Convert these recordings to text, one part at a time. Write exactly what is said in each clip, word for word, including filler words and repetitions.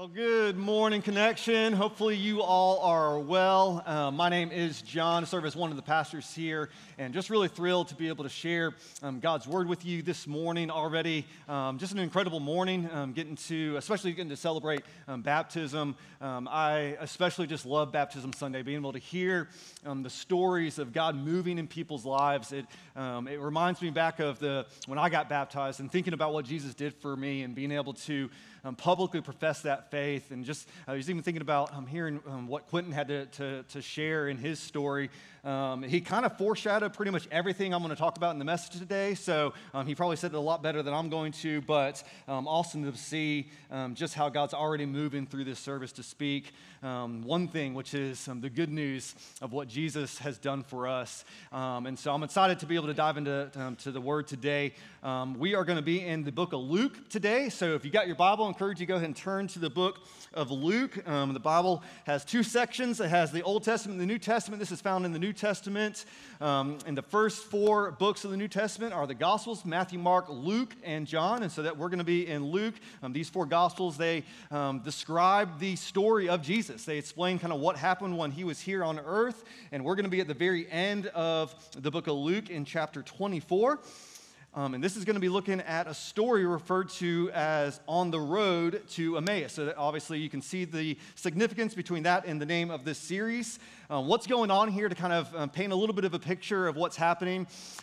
Well, good morning, Connection. Hopefully you all are well. Uh, my name is John. I serve as one of the pastors here, and just really thrilled to be able to share um, God's Word with you this morning already. Um, just an incredible morning, um, getting to, especially getting to celebrate um, baptism. Um, I especially just love Baptism Sunday, being able to hear um, the stories of God moving in people's lives. It, um, it reminds me back of the when I got baptized and thinking about what Jesus did for me and being able to um, publicly profess that faith. And just, I was even thinking about um, hearing um, what Quentin had to, to, to share in his story. Um, he kind of foreshadowed pretty much everything I'm going to talk about in the message today. So um, he probably said it a lot better than I'm going to, but um, awesome to see um, just how God's already moving through this service to speak um, one thing, which is um, the good news of what Jesus has done for us. Um, and so I'm excited to be able to dive into um, to the Word today. Um, we are going to be in the book of Luke today. So if you got your Bible, I encourage you to go ahead and turn to the book of Luke. Um, the Bible has two sections. It has the Old Testament and the New Testament. This is found in the New Testament. Um, and the first four books of the New Testament are the Gospels: Matthew, Mark, Luke, and John. And so that we're going to be in Luke. Um, these four Gospels, they um, describe the story of Jesus. They explain kind of what happened when he was here on earth. And we're going to be at the very end of the book of Luke in chapter twenty-four. Um, and this is going to be looking at a story referred to as On the Road to Emmaus. So that obviously you can see the significance between that and the name of this series. Um, what's going on here, to kind of um, paint a little bit of a picture of what's happening,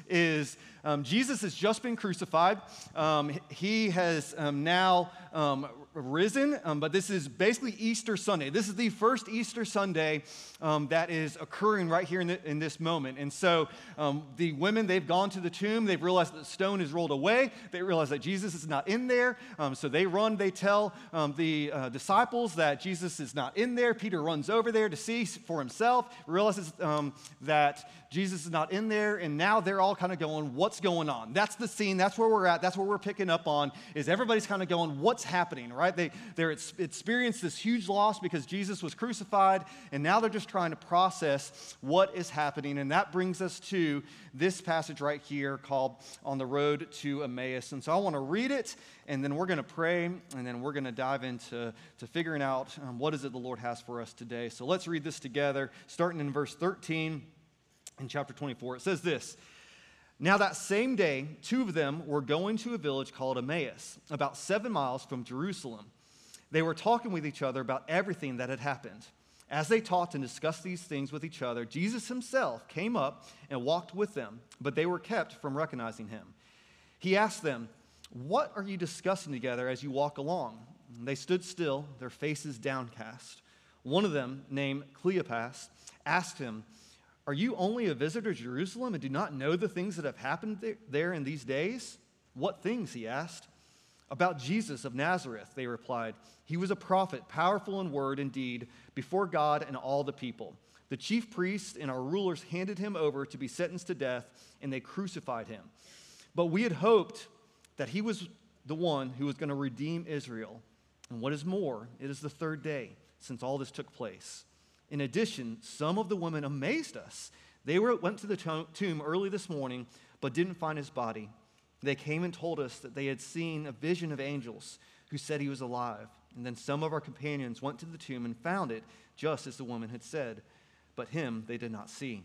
is um, Jesus has just been crucified. Um, he has um, now um, risen, um, but this is basically Easter Sunday. This is the first Easter Sunday um, that is occurring right here in, the, in this moment. And so um, the women, they've gone to the tomb. They've realized that the stone is rolled away. They realize that Jesus is not in there. Um, so they run, they tell um, the uh, disciples that Jesus is not in there. Peter runs over there to see for himself, realizes um, that Jesus is not in there, and now they're all kind of going, what's going on? That's the scene. That's where we're at. That's where we're picking up on, is everybody's kind of going, what's happening, right? They, they're ex- experienced this huge loss because Jesus was crucified, and now they're just trying to process what is happening, and that brings us to this passage right here called On the Road to Emmaus. And so I want to read it, and then we're going to pray, and then we're going to dive into to figuring out um, what is it the Lord has for us today. So let's read this together, starting in verse thirteen in chapter twenty-four. It says this: Now that same day, two of them were going to a village called Emmaus, about seven miles from Jerusalem. They were talking with each other about everything that had happened. As they talked and discussed these things with each other, Jesus himself came up and walked with them, but they were kept from recognizing him. He asked them, "What are you discussing together as you walk along?" And they stood still, their faces downcast. One of them, named Cleopas, asked him, "Are you only a visitor to Jerusalem and do not know the things that have happened there in these days?" "What things?" he asked. "About Jesus of Nazareth," they replied. "He was a prophet, powerful in word and deed before God and all the people. The chief priests and our rulers handed him over to be sentenced to death, and they crucified him. But we had hoped that he was the one who was going to redeem Israel. And what is more, it is the third day since all this took place. In addition, some of the women amazed us. They were, went to the tomb early this morning, but didn't find his body. They came and told us that they had seen a vision of angels who said he was alive. And then some of our companions went to the tomb and found it just as the woman had said, but him they did not see."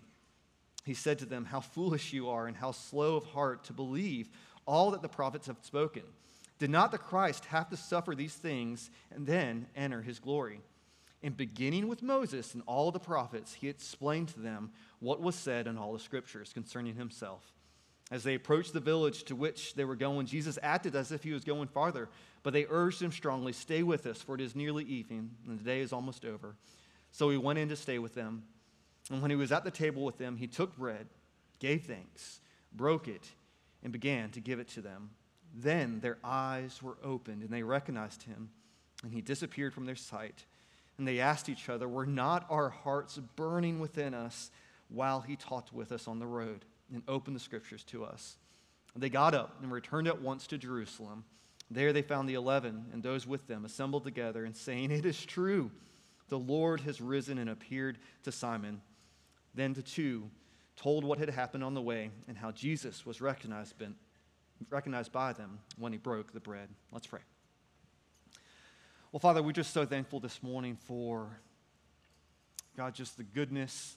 He said to them, "How foolish you are and how slow of heart to believe all that the prophets have spoken. Did not the Christ have to suffer these things and then enter his glory?" And beginning with Moses and all the prophets, he explained to them what was said in all the scriptures concerning himself. As they approached the village to which they were going, Jesus acted as if he was going farther, but they urged him strongly, "Stay with us, for it is nearly evening, and the day is almost over." So he went in to stay with them. And when he was at the table with them, he took bread, gave thanks, broke it, and began to give it to them. Then their eyes were opened, and they recognized him, and he disappeared from their sight. And they asked each other, "Were not our hearts burning within us while he talked with us on the road and opened the scriptures to us?" And they got up and returned at once to Jerusalem. There they found the eleven and those with them assembled together and saying, "It is true, the Lord has risen and appeared to Simon." Then the two told what had happened on the way and how Jesus was recognized, been, recognized by them when he broke the bread. Let's pray. Well, Father, we're just so thankful this morning for, God, just the goodness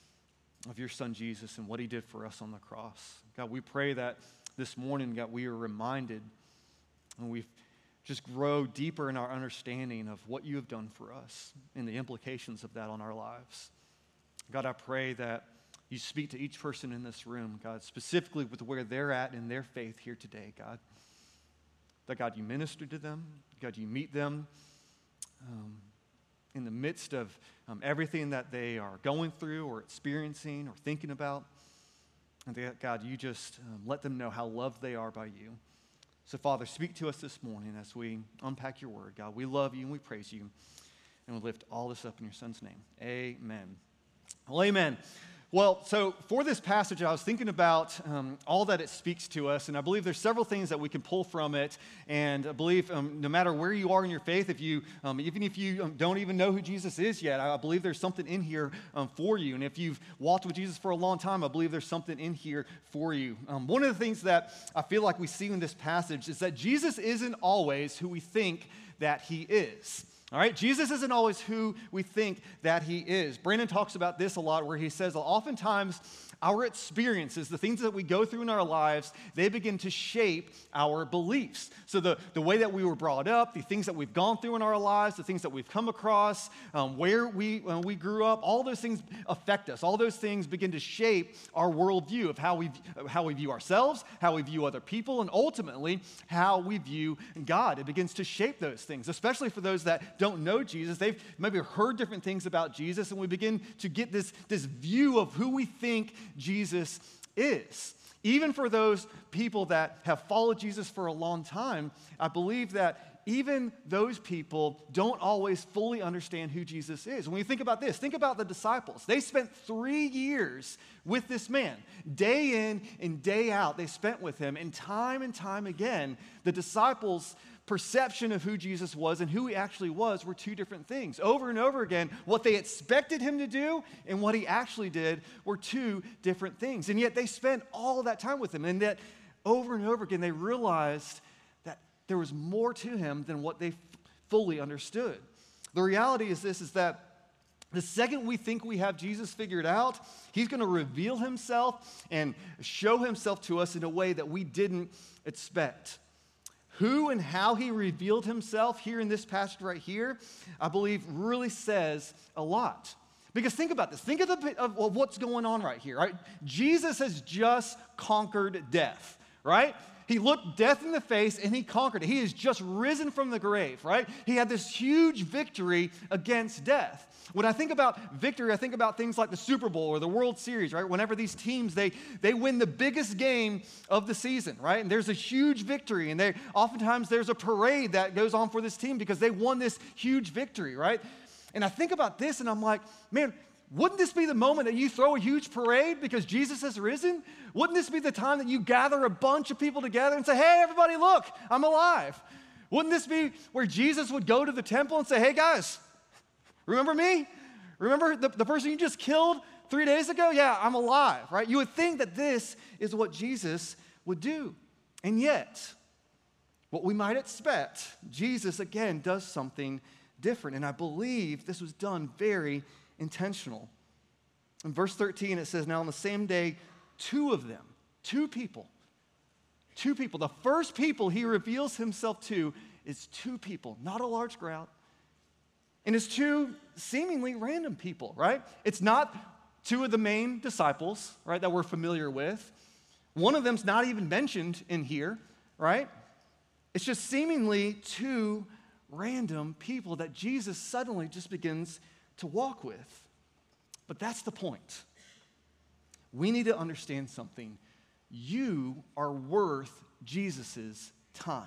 of your Son Jesus and what he did for us on the cross. God, we pray that this morning, God, we are reminded and we just grow deeper in our understanding of what you have done for us and the implications of that on our lives. God, I pray that you speak to each person in this room, God, specifically with where they're at in their faith here today, God. That, God, you minister to them. God, you meet them um, in the midst of um, everything that they are going through or experiencing or thinking about. And that, God, you just um, let them know how loved they are by you. So, Father, speak to us this morning as we unpack your word. God, we love you and we praise you. And we lift all this up in your Son's name. Amen. Well, amen. Well, so for this passage, I was thinking about um, all that it speaks to us, and I believe there's several things that we can pull from it. And I believe um, no matter where you are in your faith, if you, um, even if you um, don't even know who Jesus is yet, I believe there's something in here um, for you. And if you've walked with Jesus for a long time, I believe there's something in here for you. Um, one of the things that I feel like we see in this passage is that Jesus isn't always who we think that he is. All right, Jesus isn't always who we think that he is. Brandon talks about this a lot where he says oftentimes our experiences, the things that we go through in our lives, they begin to shape our beliefs. So the, the way that we were brought up, the things that we've gone through in our lives, the things that we've come across, um, where we, when we grew up, all those things affect us. All those things begin to shape our worldview of how we, how we view ourselves, how we view other people, and ultimately how we view God. It begins to shape those things, especially for those that don't know Jesus. They've maybe heard different things about Jesus, and we begin to get this, this view of who we think Jesus is. Even for those people that have followed Jesus for a long time, I believe that even those people don't always fully understand who Jesus is. When you think about this, think about the disciples. They spent three years with this man. Day in and day out, they spent with him. And time and time again, the disciples' perception of who Jesus was and who he actually was were two different things. Over and over again, what they expected him to do and what he actually did were two different things. And yet they spent all of that time with him. And that over and over again, they realized that there was more to him than what they f- fully understood. The reality is this, is that the second we think we have Jesus figured out, he's going to reveal himself and show himself to us in a way that we didn't expect. Who and how he revealed himself here in this passage right here, I believe really says a lot. Because think about this. Think of, the, of what's going on right here, right? Jesus has just conquered death, right? He looked death in the face and he conquered it. He has just risen from the grave, right? He had this huge victory against death. When I think about victory, I think about things like the Super Bowl or the World Series, right? Whenever these teams, they, they win the biggest game of the season, right? And there's a huge victory, and they oftentimes there's a parade that goes on for this team because they won this huge victory, right? And I think about this, and I'm like, man, wouldn't this be the moment that you throw a huge parade because Jesus has risen? Wouldn't this be the time that you gather a bunch of people together and say, hey, everybody, look, I'm alive? Wouldn't this be where Jesus would go to the temple and say, hey, guys, remember me? Remember the, the person you just killed three days ago? Yeah, I'm alive, right? You would think that this is what Jesus would do. And yet, what we might expect, Jesus, again, does something different. And I believe this was done very intentional. In verse thirteen, it says, now on the same day, two of them, two people, two people, the first people he reveals himself to is two people, not a large crowd. And it's two seemingly random people, right? It's not two of the main disciples, right, that we're familiar with. One of them's not even mentioned in here, right? It's just seemingly two random people that Jesus suddenly just begins to walk with. But that's the point. We need to understand something. You are worth Jesus' time.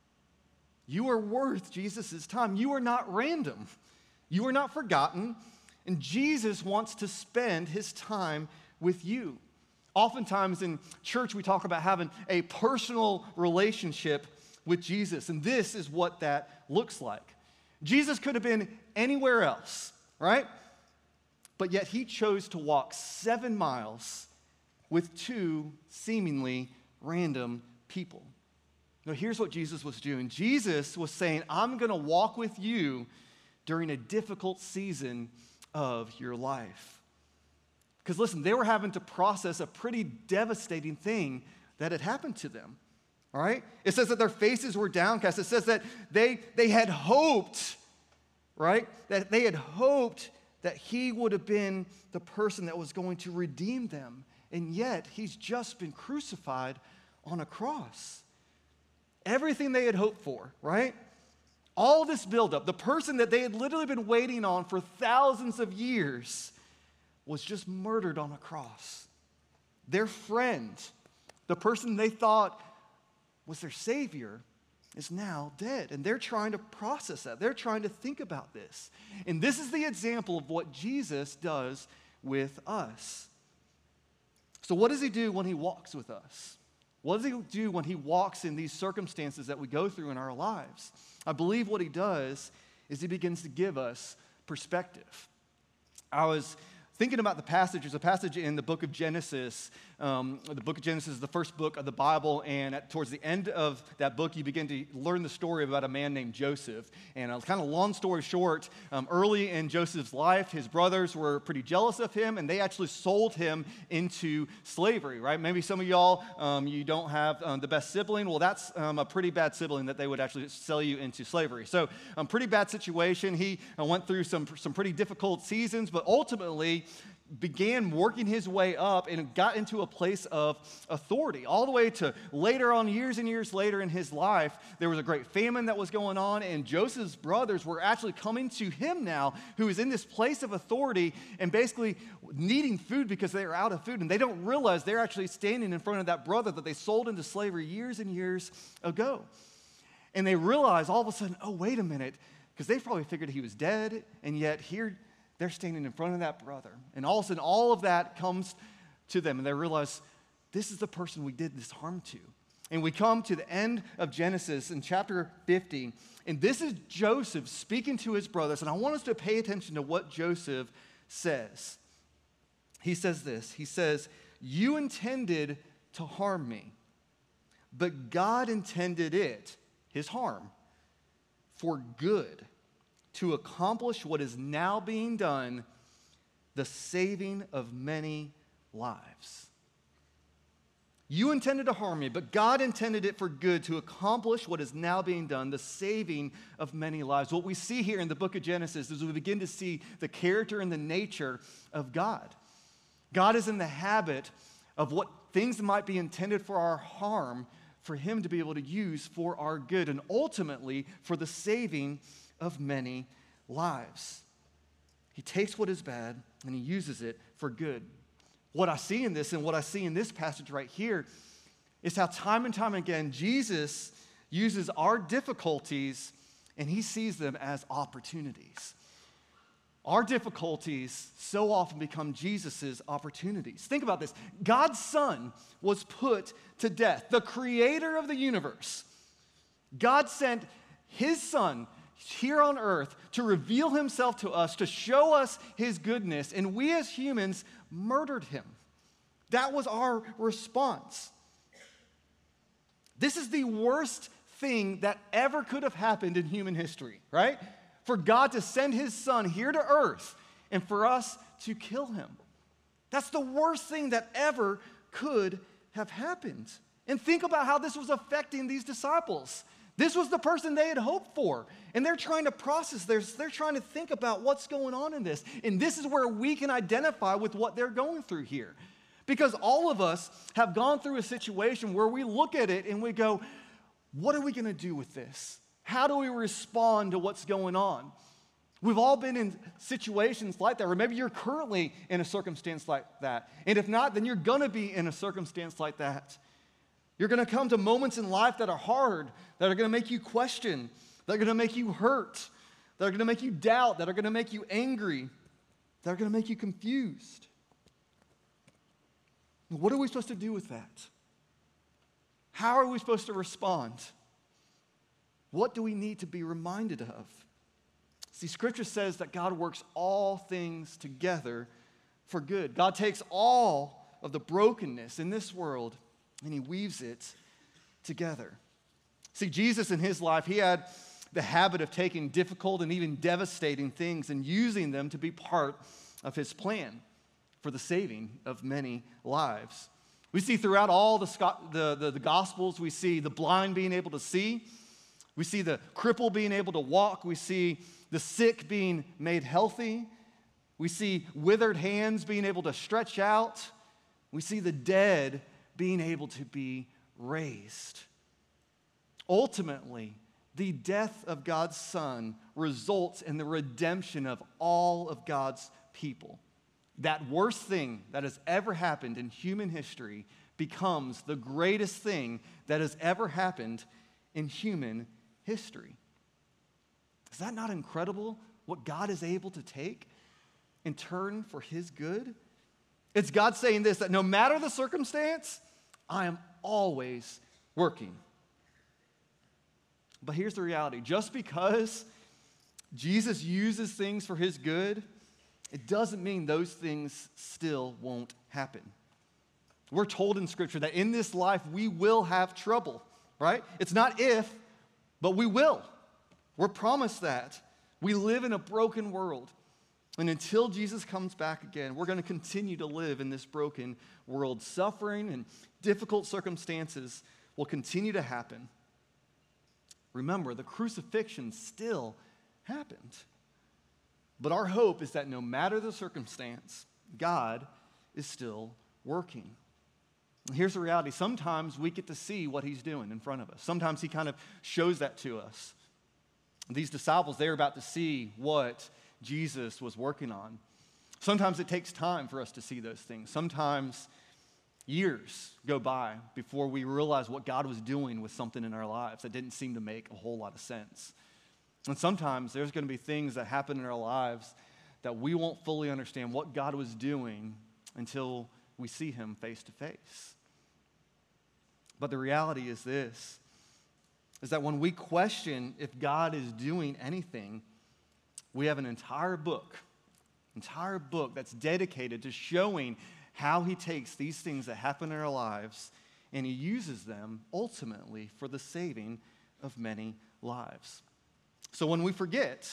You are worth Jesus' time. You are not random. You are not forgotten. And Jesus wants to spend his time with you. Oftentimes in church, we talk about having a personal relationship with Jesus. And this is what that looks like. Jesus could have been anywhere else, right? But yet he chose to walk seven miles with two seemingly random people. No, here's what Jesus was doing. Jesus was saying, I'm going to walk with you during a difficult season of your life. Because listen, they were having to process a pretty devastating thing that had happened to them. All right? It says that their faces were downcast. It says that they, they had hoped, right? That they had hoped that he would have been the person that was going to redeem them. And yet, he's just been crucified on a cross. Everything they had hoped for, right? All this buildup, the person that they had literally been waiting on for thousands of years was just murdered on a cross. Their friend, the person they thought was their savior, is now dead. And they're trying to process that. They're trying to think about this. And this is the example of what Jesus does with us. So what does he do when he walks with us? What does he do when he walks in these circumstances that we go through in our lives? I believe what he does is he begins to give us perspective. I was thinking about the passage. There's a passage in the book of Genesis. Um, the book of Genesis is the first book of the Bible, and at, towards the end of that book, you begin to learn the story about a man named Joseph. And a kind of long story short, um, early in Joseph's life, his brothers were pretty jealous of him, and they actually sold him into slavery, right? Maybe some of y'all, um, you don't have um, the best sibling. Well, that's um, a pretty bad sibling that they would actually sell you into slavery. So, um, pretty bad situation. He uh, went through some, some pretty difficult seasons, but ultimately began working his way up and got into a place of authority. All the way to later on, years and years later in his life, there was a great famine that was going on, and Joseph's brothers were actually coming to him now, who is in this place of authority and basically needing food because they are out of food. And they don't realize they're actually standing in front of that brother that they sold into slavery years and years ago. And they realize all of a sudden, oh, wait a minute, because they probably figured he was dead, and yet here they're standing in front of that brother. And all of a sudden, all of that comes to them, and they realize, this is the person we did this harm to. And we come to the end of Genesis in chapter fifty, and this is Joseph speaking to his brothers, and I want us to pay attention to what Joseph says. He says this, he says, you intended to harm me, but God intended it, his harm, for good, to accomplish what is now being done, the saving of many lives. You intended to harm me, but God intended it for good to accomplish what is now being done, the saving of many lives. What we see here in the book of Genesis is we begin to see the character and the nature of God. God is in the habit of what things that might be intended for our harm, for him to be able to use for our good, and ultimately for the saving of many lives. He takes what is bad and he uses it for good. What I see in this and what I see in this passage right here is how time and time again Jesus uses our difficulties and he sees them as opportunities. Our difficulties so often become Jesus' opportunities. Think about this. God's Son was put to death, the creator of the universe. God sent his Son here on earth to reveal himself to us, to show us his goodness, and we as humans murdered him. That was our response. This is the worst thing that ever could have happened in human history, right? For God to send his Son here to earth and for us to kill him. That's the worst thing that ever could have happened. And think about how this was affecting these disciples. This was the person they had hoped for. And they're trying to process this. They're trying to think about what's going on in this. And this is where we can identify with what they're going through here. Because all of us have gone through a situation where we look at it and we go, what are we going to do with this? How do we respond to what's going on? We've all been in situations like that, or maybe you're currently in a circumstance like that. And if not, then you're going to be in a circumstance like that. You're going to come to moments in life that are hard, that are going to make you question, that are going to make you hurt, that are going to make you doubt, that are going to make you angry, that are going to make you confused. What are we supposed to do with that? How are we supposed to respond? What do we need to be reminded of? See, Scripture says that God works all things together for good. God takes all of the brokenness in this world and he weaves it together. See, Jesus in his life, he had the habit of taking difficult and even devastating things and using them to be part of his plan for the saving of many lives. We see throughout all the, the, the, the Gospels, we see the blind being able to see. We see the cripple being able to walk. We see the sick being made healthy. We see withered hands being able to stretch out. We see the dead being able to be raised. Ultimately, the death of God's Son results in the redemption of all of God's people. That worst thing that has ever happened in human history becomes the greatest thing that has ever happened in human history. Is that not incredible, what God is able to take and turn for his good? It's God saying this, that no matter the circumstance, I am always working. But here's the reality. Just because Jesus uses things for his good, it doesn't mean those things still won't happen. We're told in Scripture that in this life we will have trouble, right? It's not if, but we will. We're promised that. We live in a broken world. And until Jesus comes back again, we're going to continue to live in this broken world. Suffering and difficult circumstances will continue to happen. Remember, the crucifixion still happened. But our hope is that no matter the circumstance, God is still working. And here's the reality. Sometimes we get to see what he's doing in front of us. Sometimes he kind of shows that to us. These disciples, they were about to see what Jesus was working on. Sometimes it takes time for us to see those things. Sometimes years go by before we realize what God was doing with something in our lives that didn't seem to make a whole lot of sense. And sometimes there's going to be things that happen in our lives that we won't fully understand what God was doing until we see him face to face. But the reality is this, is that when we question if God is doing anything, we have an entire book, entire book that's dedicated to showing how he takes these things that happen in our lives and he uses them ultimately for the saving of many lives. So when we forget,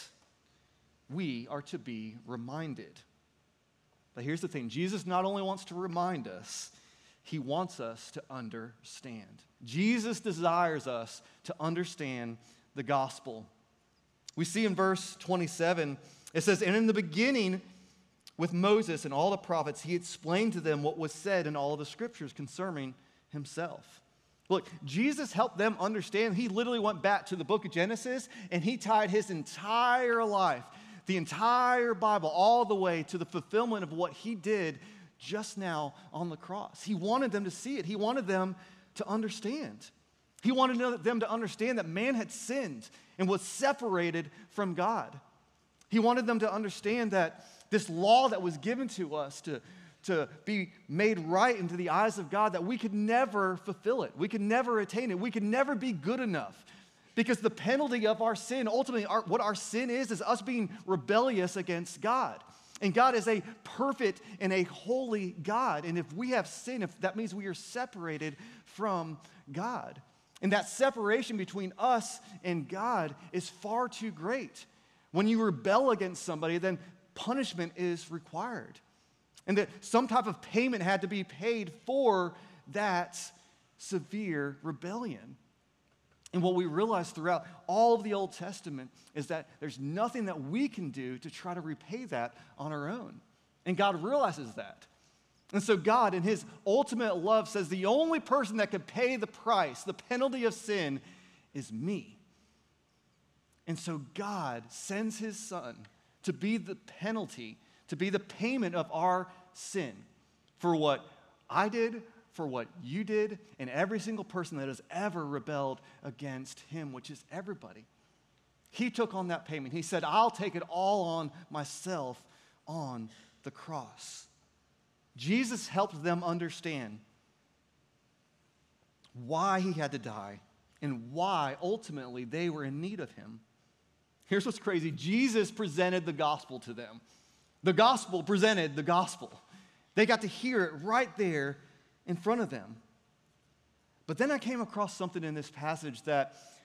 we are to be reminded. But here's the thing. Jesus not only wants to remind us, he wants us to understand. Jesus desires us to understand the gospel. We see in verse twenty-seven, it says, "And in the beginning, with Moses and all the prophets, he explained to them what was said in all of the scriptures concerning himself." Look, Jesus helped them understand. He literally went back to the book of Genesis and he tied his entire life, the entire Bible, all the way to the fulfillment of what he did just now on the cross. He wanted them to see it. He wanted them to understand. He wanted them to understand that man had sinned and was separated from God. He wanted them to understand that this law that was given to us to to be made right into the eyes of God, that we could never fulfill it. We could never attain it. We could never be good enough. Because the penalty of our sin, ultimately our, what our sin is, is us being rebellious against God. And God is a perfect and a holy God. And if we have sin, if that means we are separated from God. And that separation between us and God is far too great. When you rebel against somebody, then punishment is required. And that some type of payment had to be paid for that severe rebellion. And what we realize throughout all of the Old Testament is that there's nothing that we can do to try to repay that on our own. And God realizes that. And so God, in his ultimate love, says the only person that could pay the price, the penalty of sin, is me. And so God sends his son to be the penalty, to be the payment of our sin for what I did, for what you did, and every single person that has ever rebelled against him, which is everybody. He took on that payment. He said, I'll take it all on myself on the cross. Jesus helped them understand why he had to die and why ultimately they were in need of him. Here's what's crazy. Jesus presented the gospel to them. The gospel presented the gospel. They got to hear it right there in front of them. But then I came across something in this passage that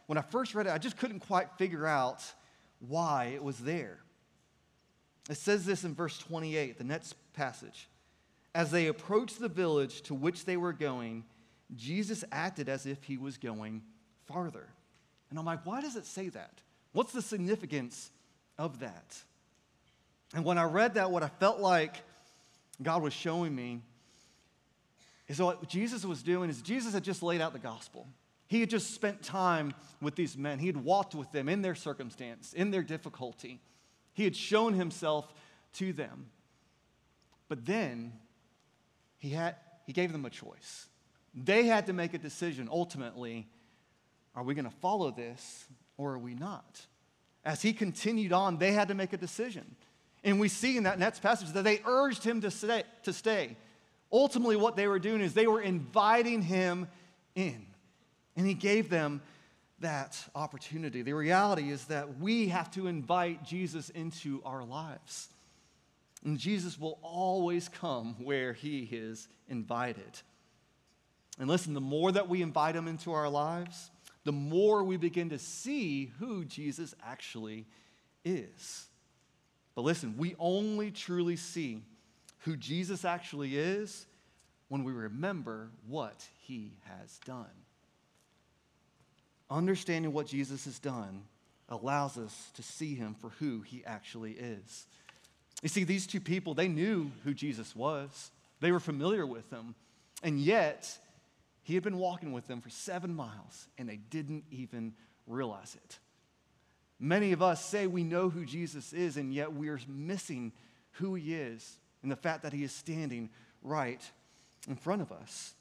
when I first read it, I just couldn't quite figure out why it was there. It says this in verse twenty-eight, the next passage. As they approached the village to which they were going, Jesus acted as if he was going farther. And I'm like, why does it say that? What's the significance of that? And when I read that, what I felt like God was showing me is what Jesus was doing is Jesus had just laid out the gospel. He had just spent time with these men. He had walked with them in their circumstance, in their difficulty. He had shown himself to them. But then he had he gave them a choice. They had to make a decision ultimately. Are we going to follow this or are we not? As he continued on, they had to make a decision. And we see in that next passage that they urged him to stay. To stay. Ultimately, what they were doing is they were inviting him in. And he gave them that opportunity. The reality is that we have to invite Jesus into our lives. And Jesus will always come where he is invited. And listen, the more that we invite him into our lives, the more we begin to see who Jesus actually is. But listen, we only truly see who Jesus actually is when we remember what he has done. Understanding what Jesus has done allows us to see him for who he actually is. You see, these two people, they knew who Jesus was. They were familiar with him. And yet, he had been walking with them for seven miles, and they didn't even realize it. Many of us say we know who Jesus is, and yet we are missing who he is and the fact that he is standing right in front of us.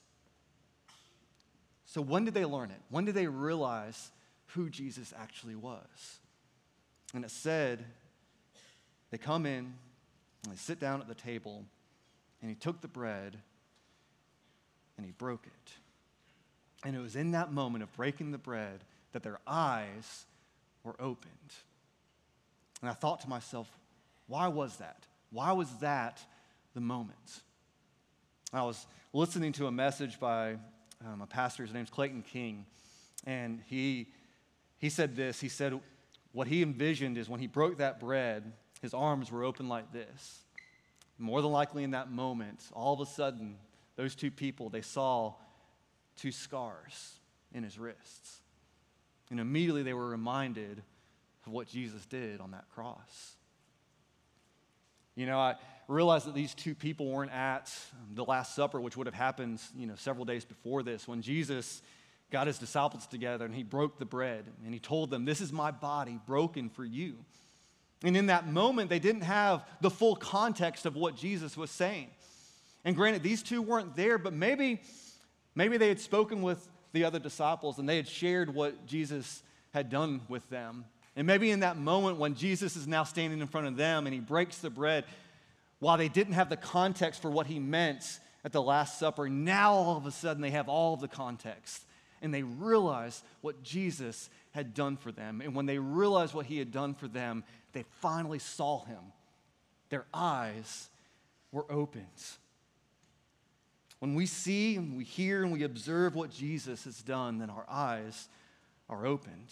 So when did they learn it? When did they realize who Jesus actually was? And it said, they come in, and they sit down at the table, and he took the bread, and he broke it. And it was in that moment of breaking the bread that their eyes were opened. And I thought to myself, why was that? Why was that the moment? I was listening to a message by um, a pastor, his name's Clayton King, and he, he said this, he said what he envisioned is when he broke that bread, his arms were open like this. More than likely in that moment, all of a sudden, those two people, they saw two scars in his wrists. And immediately they were reminded of what Jesus did on that cross. You know, I realized that these two people weren't at the Last Supper, which would have happened, you know, several days before this, when Jesus got his disciples together and he broke the bread and he told them, "This is my body broken for you." And in that moment, they didn't have the full context of what Jesus was saying. And granted, these two weren't there, but maybe, maybe they had spoken with the other disciples and they had shared what Jesus had done with them. And maybe in that moment when Jesus is now standing in front of them and he breaks the bread, while they didn't have the context for what he meant at the Last Supper, now all of a sudden they have all of the context. And they realize what Jesus had done for them. And when they realized what he had done for them, they finally saw him. Their eyes were opened. When we see and we hear and we observe what Jesus has done, then our eyes are opened.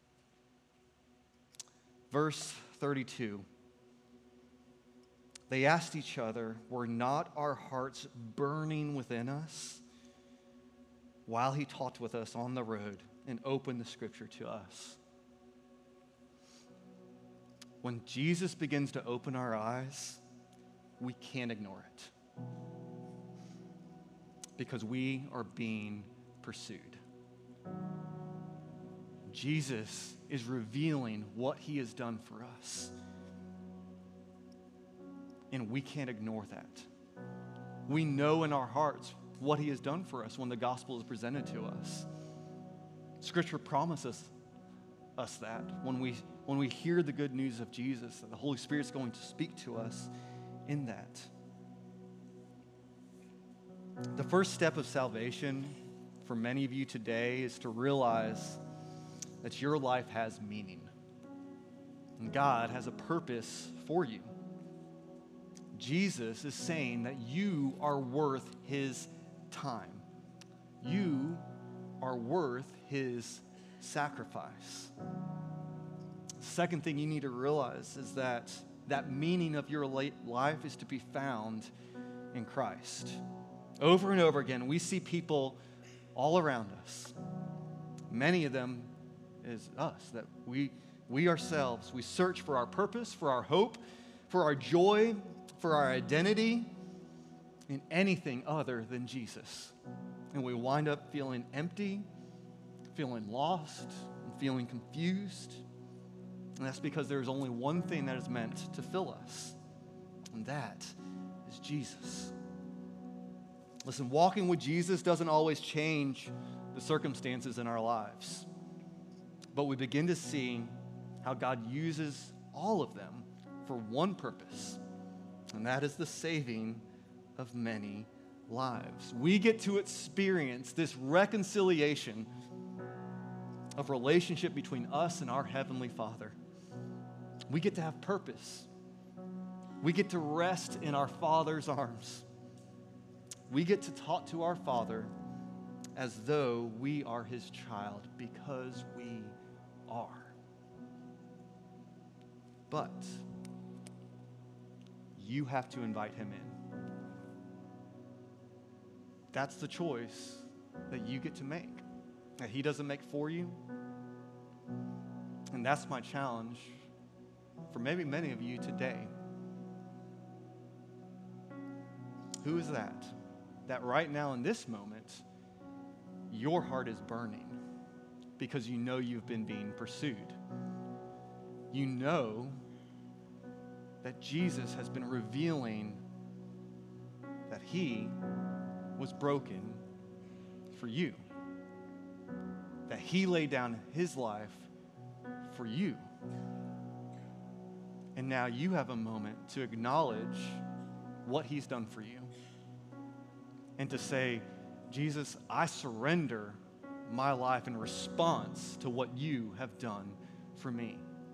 Verse thirty-two. They asked each other, "Were not our hearts burning within us while he talked with us on the road and opened the scripture to us?" When Jesus begins to open our eyes, we can't ignore it because we are being pursued. Jesus is revealing what he has done for us, and we can't ignore that. We know in our hearts what he has done for us when the gospel is presented to us. Scripture promises us that when we when we hear the good news of Jesus, that the Holy Spirit's going to speak to us in that. The first step of salvation for many of you today is to realize that your life has meaning and God has a purpose for you. Jesus is saying that you are worth his time. You are worth his sacrifice. Second thing you need to realize is that that meaning of your life is to be found in Christ. Over and over again, we see people all around us. Many of them is us, that we, we ourselves, we search for our purpose, for our hope, for our joy, for our identity in anything other than Jesus. And we wind up feeling empty, feeling lost, and feeling confused. And that's because there's only one thing that is meant to fill us, and that is Jesus. Listen, walking with Jesus doesn't always change the circumstances in our lives, but we begin to see how God uses all of them for one purpose, and that is the saving of many lives. We get to experience this reconciliation of relationship between us and our Heavenly Father. We get to have purpose. We get to rest in our Father's arms. We get to talk to our Father as though we are His child, because we are. But you have to invite Him in. That's the choice that you get to make, that He doesn't make for you. And that's my challenge for maybe many of you today. Who is that? That right now in this moment, your heart is burning because you know you've been being pursued. You know that Jesus has been revealing that He was broken for you, that He laid down His life for you. And now you have a moment to acknowledge what He's done for you and to say, Jesus, I surrender my life in response to what you have done for me.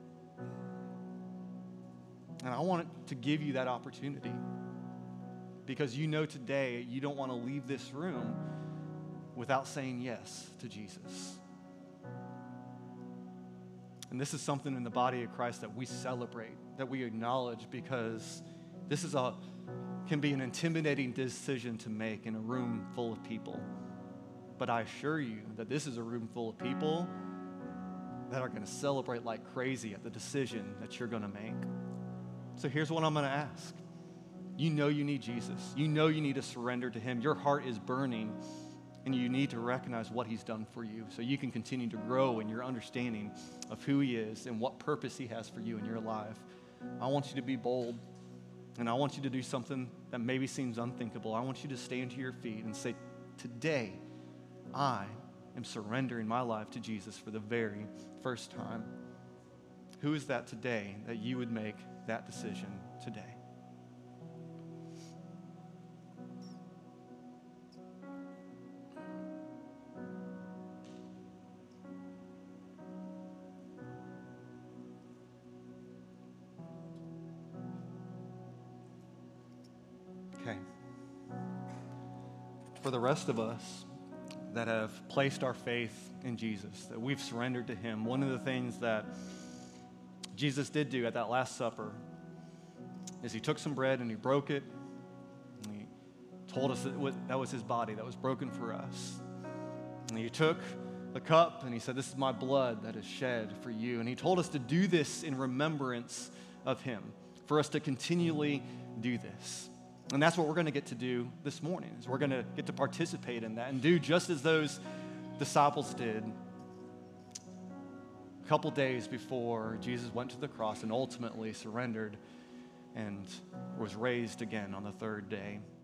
And I want to give you that opportunity, because you know today you don't want to leave this room without saying yes to Jesus. And this is something in the body of Christ that we celebrate, that we acknowledge, because this is a can be an intimidating decision to make in a room full of people. But I assure you that this is a room full of people that are going to celebrate like crazy at the decision that you're going to make. So here's what I'm going to ask. You know you need Jesus. You know you need to surrender to Him. Your heart is burning, and you need to recognize what He's done for you so you can continue to grow in your understanding of who He is and what purpose He has for you in your life. I want you to be bold, and I want you to do something that maybe seems unthinkable. I want you to stand to your feet and say, today, I am surrendering my life to Jesus for the very first time. Who is that today that you would make that decision today? Okay. For the rest of us that have placed our faith in Jesus, that we've surrendered to Him, one of the things that Jesus did do at that Last Supper is He took some bread and He broke it, and He told us that it was, that was His body that was broken for us. And He took the cup and He said, this is my blood that is shed for you. And He told us to do this in remembrance of Him, for us to continually do this. And that's what we're going to get to do this morning, is we're going to get to participate in that and do just as those disciples did a couple days before Jesus went to the cross and ultimately surrendered and was raised again on the third day.